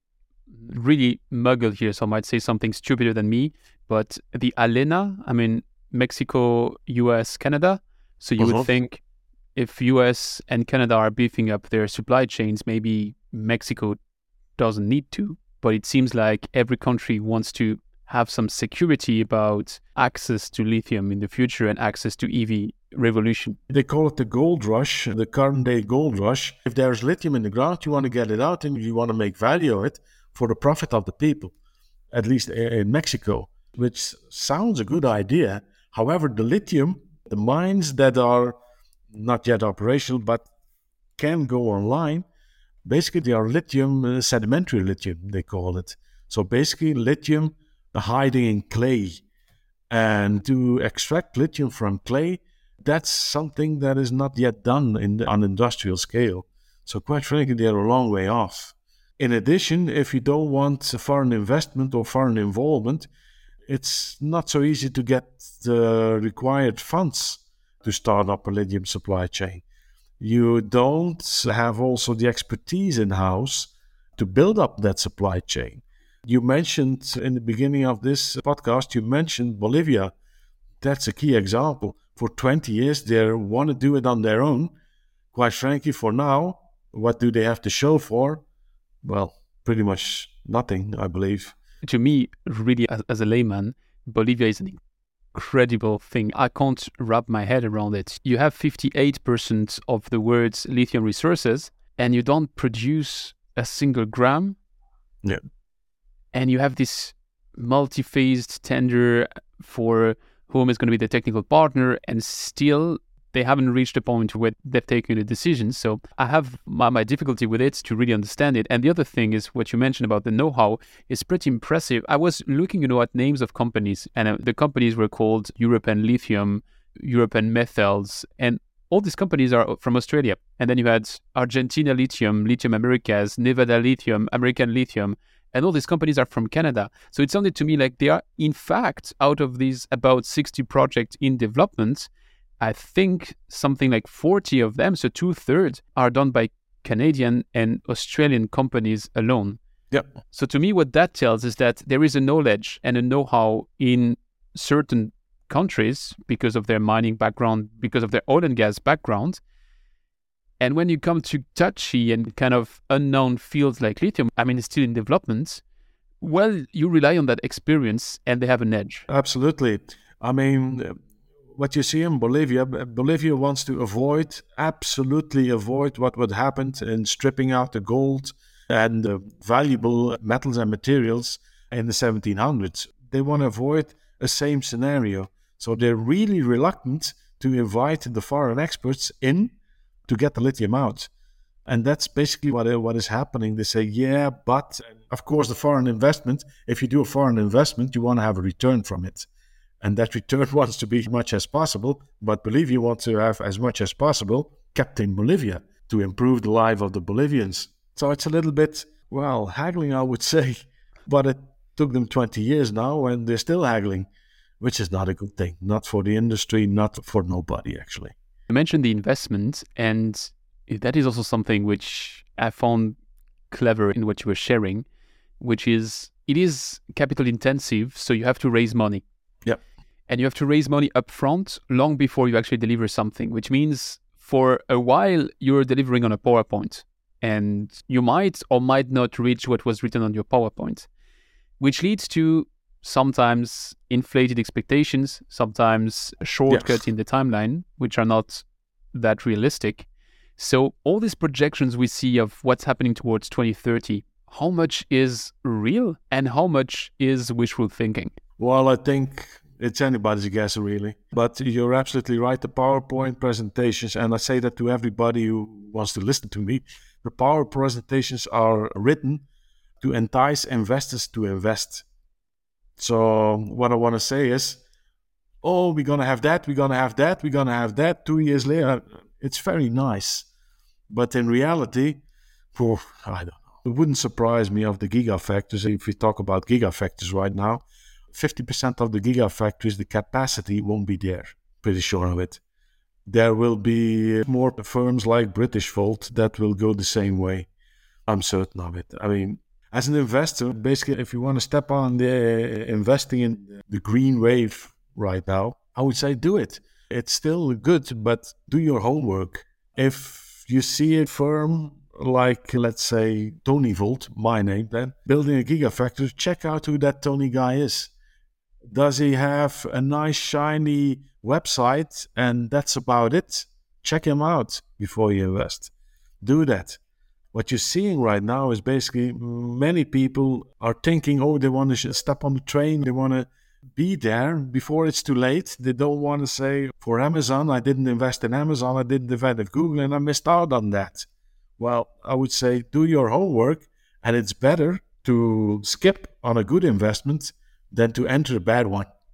really muggle here. So I might say something stupider than me, but the ALENA, I mean, Mexico, U S, Canada. So you uh-huh. would think if U S and Canada are beefing up their supply chains, maybe Mexico doesn't need to. But it seems like every country wants to have some security about access to lithium in the future and access to E V revolution. They call it the gold rush, the current day gold rush. If there's lithium in the ground, you want to get it out and you want to make value of it for the profit of the people, at least in Mexico, which sounds a good idea. However, the lithium, the mines that are not yet operational but can go online, basically they are lithium, uh, sedimentary lithium, they call it. So basically lithium hiding in clay. And to extract lithium from clay, that's something that is not yet done in the, on industrial scale. So quite frankly, they're a long way off. In addition, if you don't want foreign investment or foreign involvement, it's not so easy to get the required funds to start up a lithium supply chain. You don't have also the expertise in-house to build up that supply chain. You mentioned in the beginning of this podcast, you mentioned Bolivia. That's a key example. For twenty years, they want to do it on their own. Quite frankly, for now, what do they have to show for? Well, pretty much nothing, I believe. To me, really, as, as a layman, Bolivia is an incredible thing. I can't wrap my head around it. You have fifty-eight percent of the world's lithium resources, and you don't produce a single gram. Yeah. And you have this multi-phased tender for whom is going to be the technical partner, and still they haven't reached a point where they've taken a decision. So I have my, my difficulty with it to really understand it. And the other thing is what you mentioned about the know-how is pretty impressive. I was looking, you know, at names of companies, and uh, the companies were called European Lithium, European Metals, and all these companies are from Australia. And then you had Argentina Lithium, Lithium Americas, Nevada Lithium, American Lithium, and all these companies are from Canada. So it sounded to me like they are, in fact, out of these about sixty projects in development, I think something like forty of them, so two-thirds, are done by Canadian and Australian companies alone. Yep. So to me, what that tells is that there is a knowledge and a know-how in certain countries because of their mining background, because of their oil and gas background. And when you come to touchy and kind of unknown fields like lithium, I mean, it's still in development, well, you rely on that experience and they have an edge. Absolutely. I mean, what you see in Bolivia, Bolivia wants to avoid, absolutely avoid what would happen in stripping out the gold and the valuable metals and materials in the seventeen hundreds. They want to avoid a same scenario. So they're really reluctant to invite the foreign experts in to get the lithium out. And that's basically what, what is happening. They say, yeah, but of course the foreign investment, if you do a foreign investment, you want to have a return from it. And that return wants to be as much as possible, but Bolivia wants to have as much as possible kept in Bolivia to improve the life of the Bolivians. So it's a little bit, well, haggling, I would say, but it took them twenty years now and they're still haggling, which is not a good thing. Not for the industry, not for nobody, actually. You mentioned the investment, and that is also something which I found clever in what you were sharing, which is it is capital intensive, so you have to raise money. Yep. And you have to raise money up front long before you actually deliver something, which means for a while you're delivering on a PowerPoint and you might or might not reach what was written on your PowerPoint, which leads to sometimes inflated expectations, sometimes a shortcut yes. in the timeline, which are not that realistic. So all these projections we see of what's happening towards twenty thirty, how much is real and how much is wishful thinking? Well, I think it's anybody's guess, really. But you're absolutely right. The PowerPoint presentations, and I say that to everybody who wants to listen to me, the Power presentations are written to entice investors to invest. So what I want to say is, oh, we're going to have that, we're going to have that, we're going to have that. Two years later, it's very nice. But in reality, oh, I don't know. It wouldn't surprise me of the gigafactories. If we talk about gigafactories right now, fifty percent of the gigafactories, the capacity won't be there. Pretty sure of it. There will be more firms like Britishvolt that will go the same way. I'm certain of it. I mean, as an investor, basically, if you want to step on the investing in the green wave right now, I would say do it. It's still good, but do your homework. If you see a firm like, let's say, Tony Volt, my name then, building a gigafactory, check out who that Tony guy is. Does he have a nice, shiny website and that's about it? Check him out before you invest. Do that. What you're seeing right now is basically many people are thinking, oh, they want to step on the train. They want to be there before it's too late. They don't want to say, for Amazon, I didn't invest in Amazon, I didn't invest in Google, and I missed out on that. Well, I would say do your homework, and it's better to skip on a good investment than to enter a bad one.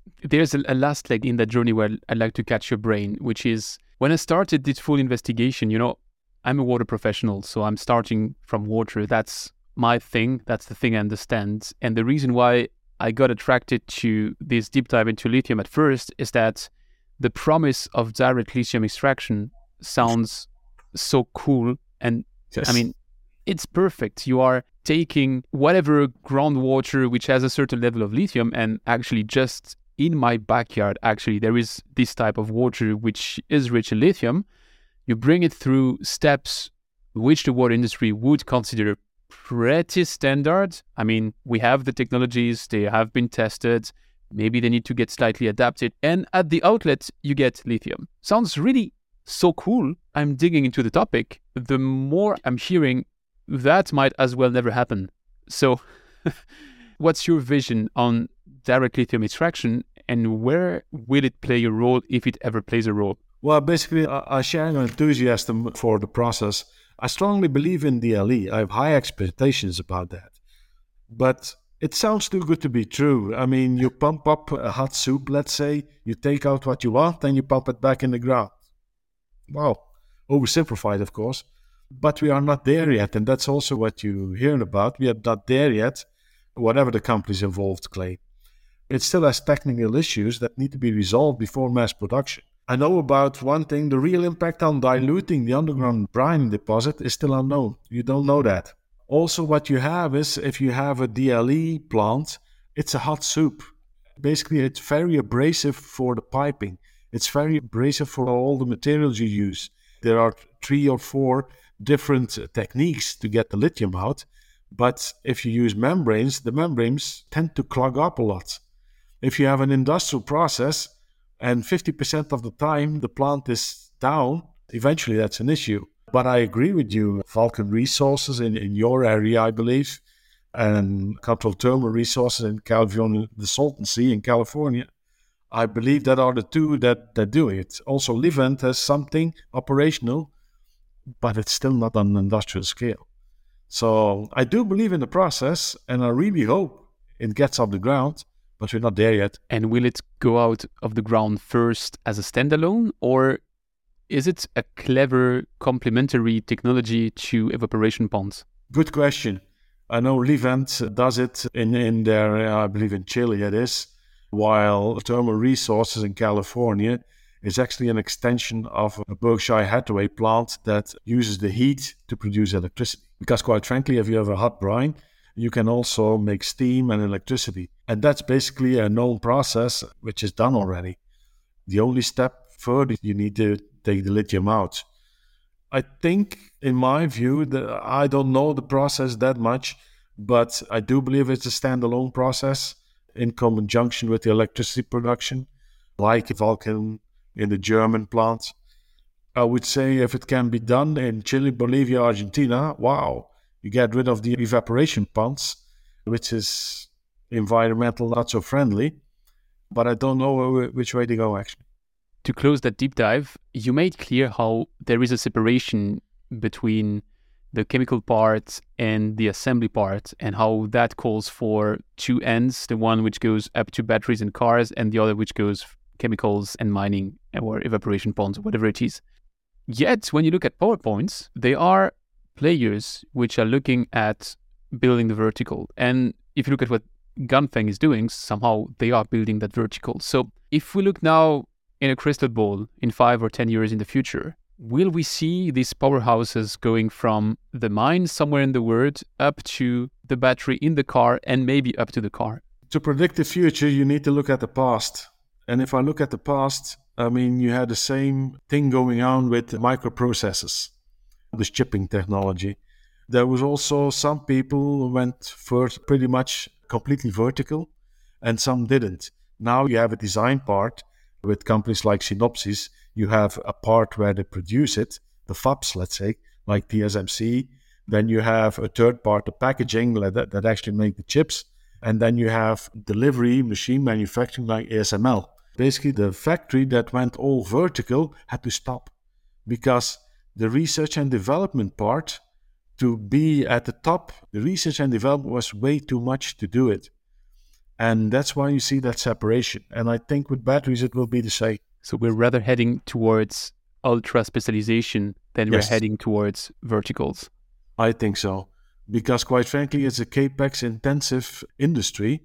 There's a, a last leg in that journey where I'd like to catch your brain, which is when I started this full investigation, you know, I'm a water professional, so I'm starting from water. That's my thing. That's the thing I understand. And the reason why I got attracted to this deep dive into lithium at first is that the promise of direct lithium extraction sounds so cool. And yes. I mean, it's perfect. You are taking whatever groundwater which has a certain level of lithium, and actually just in my backyard, actually, there is this type of water which is rich in lithium. You bring it through steps which the water industry would consider pretty standard. I mean, we have the technologies, they have been tested. Maybe they need to get slightly adapted. And at the outlet, you get lithium. Sounds really so cool. I'm digging into the topic. The more I'm hearing, that might as well never happen. So what's your vision on direct lithium extraction, and where will it play a role if it ever plays a role? Well, basically, I share your enthusiasm for the process. I strongly believe in D L E. I have high expectations about that. But it sounds too good to be true. I mean, you pump up a hot soup, let's say, you take out what you want, and you pump it back in the ground. Wow, oversimplified, of course. But we are not there yet, and that's also what you hear about. We are not there yet, whatever the companies involved claim. It still has technical issues that need to be resolved before mass production. I know about one thing, the real impact on diluting the underground brine deposit is still unknown. You don't know that. Also, what you have is, if you have a D L E plant, it's a hot soup. Basically, it's very abrasive for the piping. It's very abrasive for all the materials you use. There are three or four different techniques to get the lithium out. But if you use membranes, the membranes tend to clog up a lot. If you have an industrial process and fifty percent of the time the plant is down, eventually that's an issue. But I agree with you, Vulcan Resources in, in your area, I believe, and Control Thermal Resources in California, the Salton Sea in California. I believe that are the two that, that do it. Also, Livent has something operational, but it's still not on an industrial scale. So I do believe in the process, and I really hope it gets off the ground, but we're not there yet. And will it go out of the ground first as a standalone, or is it a clever complementary technology to evaporation ponds? Good question. I know Livent does it in, in their, I believe in Chile it is, while Thermal Resources in California is actually an extension of a Berkshire Hathaway plant that uses the heat to produce electricity. Because quite frankly, if you have a hot brine, you can also make steam and electricity. And that's basically a known process which is done already. The only step further, you need to take the lithium out. I think, in my view, that I don't know the process that much, but I do believe it's a standalone process in conjunction with the electricity production, like Vulcan in the German plant. I would say if it can be done in Chile, Bolivia, Argentina, wow, you get rid of the evaporation ponds, which is environmental not so friendly, but I don't know which way to go actually. To close that deep dive, you made clear how there is a separation between the chemical part and the assembly part, and how that calls for two ends, the one which goes up to batteries and cars, and the other which goes chemicals and mining or evaporation ponds, whatever it is. Yet, when you look at PowerPoints, there are players which are looking at building the vertical. And if you look at what Ganfeng is doing, somehow they are building that vertical. So if we look now in a crystal ball in five or ten years in the future, will we see these powerhouses going from the mine somewhere in the world up to the battery in the car and maybe up to the car? To predict the future, you need to look at the past. And if I look at the past, I mean, you had the same thing going on with microprocessors, this chipping technology. There was also some people who went first pretty much completely vertical, and some didn't. Now you have a design part with companies like Synopsys. You have a part where they produce it, the fabs, let's say, like T S M C. Then you have a third part, the packaging that, that actually make the chips. And then you have delivery, machine manufacturing like A S M L. Basically, the factory that went all vertical had to stop because the research and development part, to be at the top, the research and development was way too much to do it. And that's why you see that separation. And I think with batteries, it will be the same. So we're rather heading towards ultra specialization than Yes. we're heading towards verticals. I think so. Because quite frankly, it's a capex intensive industry.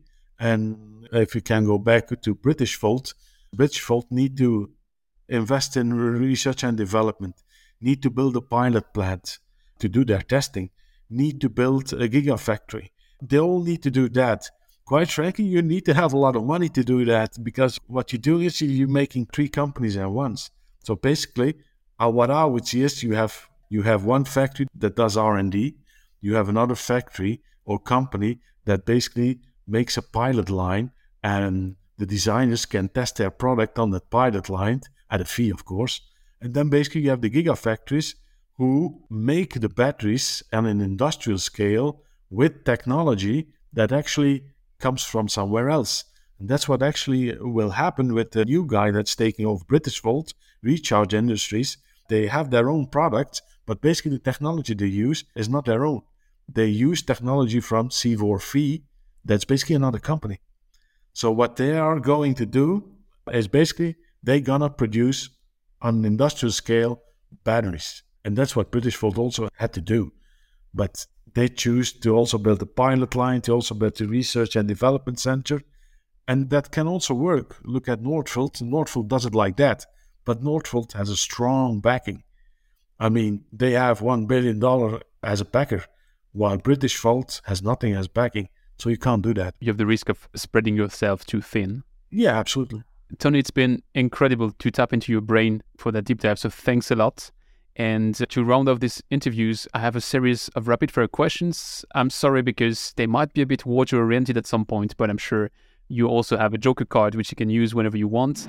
And if you can go back to Britishvolt, Britishvolt need to invest in research and development, need to build a pilot plant to do their testing, need to build a gigafactory. They all need to do that. Quite frankly, you need to have a lot of money to do that, because what you do is you're making three companies at once. So basically, uh, what I would see is you have you have one factory that does R and D, you have another factory or company that basically makes a pilot line, and the designers can test their product on that pilot line at a fee, of course. And then basically you have the gigafactories who make the batteries on an industrial scale with technology that actually comes from somewhere else. And that's what actually will happen with the new guy that's taking over Britishvolt, Recharge Industries. They have their own products, but basically the technology they use is not their own. They use technology from C four V, that's basically another company. So what they are going to do is basically they're gonna produce on an industrial scale batteries. And that's what Britishvolt also had to do. But they choose to also build a pilot line, to also build a research and development center. And that can also work. Look at Northvolt. Northvolt does it like that. But Northvolt has a strong backing. I mean, they have one billion dollars as a backer, while Britishvolt has nothing as backing. So you can't do that. You have the risk of spreading yourself too thin. Yeah, absolutely. Tony, it's been incredible to tap into your brain for that deep dive. So thanks a lot. And to round off these interviews, I have a series of rapid fire questions. I'm sorry because they might be a bit water oriented at some point, but I'm sure you also have a joker card which you can use whenever you want.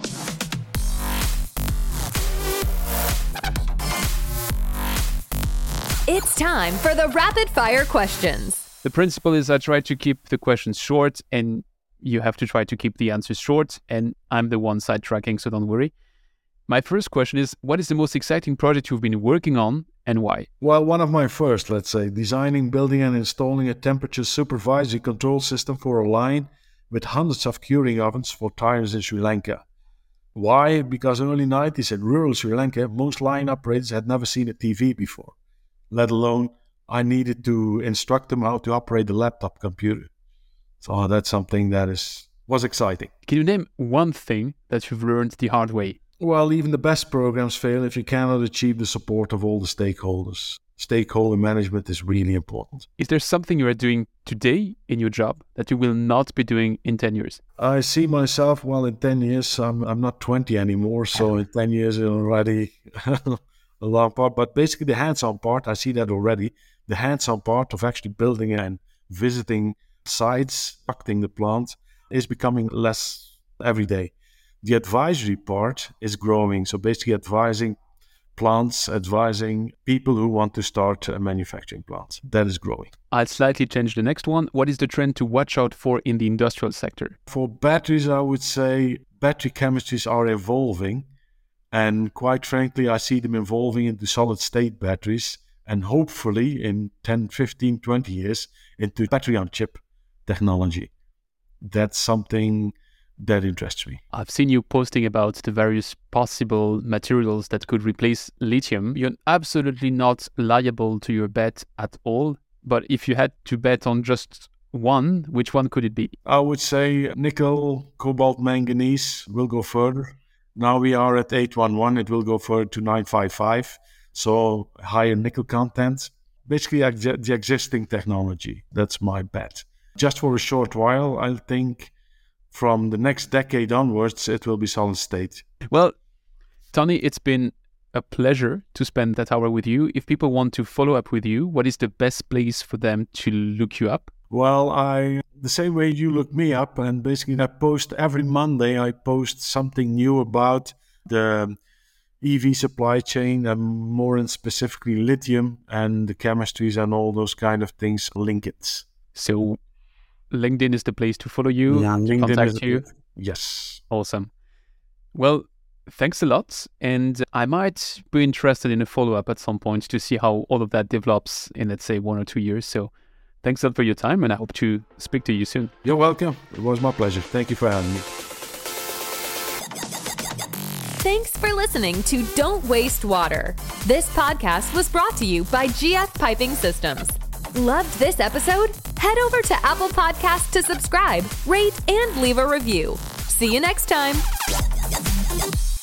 It's time for the rapid fire questions. The principle is I try to keep the questions short and you have to try to keep the answers short, and I'm the one sidetracking, so don't worry. My first question is, what is the most exciting project you've been working on and why? Well, one of my first, let's say, designing, building and installing a temperature supervisory control system for a line with hundreds of curing ovens for tires in Sri Lanka. Why? Because early nineties in rural Sri Lanka, most line operators had never seen a T V before, let alone I needed to instruct them how to operate the laptop computer. So that's something that is was exciting. Can you name one thing that you've learned the hard way? Well, even the best programs fail if you cannot achieve the support of all the stakeholders. Stakeholder management is really important. Is there something you are doing today in your job that you will not be doing in ten years? I see myself, well, in ten years, I'm I'm not twenty anymore, so in ten years it's already a long part. But basically the hands-on part, I see that already. The hands-on part of actually building and visiting sites, conducting the plant, is becoming less every day. The advisory part is growing. So basically advising plants, advising people who want to start a manufacturing plant. That is growing. I'll slightly change the next one. What is the trend to watch out for in the industrial sector? For batteries, I would say battery chemistries are evolving. And quite frankly, I see them evolving into solid state batteries. And hopefully in ten, fifteen, twenty years into battery on chip technology. That's something that interests me. I've seen you posting about the various possible materials that could replace lithium. You're absolutely not liable to your bet at all. But if you had to bet on just one, which one could it be? I would say nickel, cobalt, manganese will go further. Now we are at eight one one. It will go further to nine five five. So higher nickel content. Basically ex- the existing technology. That's my bet. Just for a short while, I think from the next decade onwards, it will be solid state. Well, Tony, it's been a pleasure to spend that hour with you. If people want to follow up with you, what is the best place for them to look you up? Well, I the same way you look me up, and basically I post every Monday, I post something new about the E V supply chain, and more and specifically lithium and the chemistries and all those kind of things, link it. So LinkedIn is the place to follow you, Yeah, to LinkedIn contact is- you. Yes. Awesome. Well, thanks a lot. And I might be interested in a follow-up at some point to see how all of that develops in, let's say, one or two years. So Thanks a lot for your time, and I hope to speak to you soon. You're welcome. It was my pleasure. Thank you for having me. Thanks for listening to Don't Waste Water. This podcast was brought to you by G F Piping Systems. Loved this episode? Head over to Apple Podcasts to subscribe, rate, and leave a review. See you next time.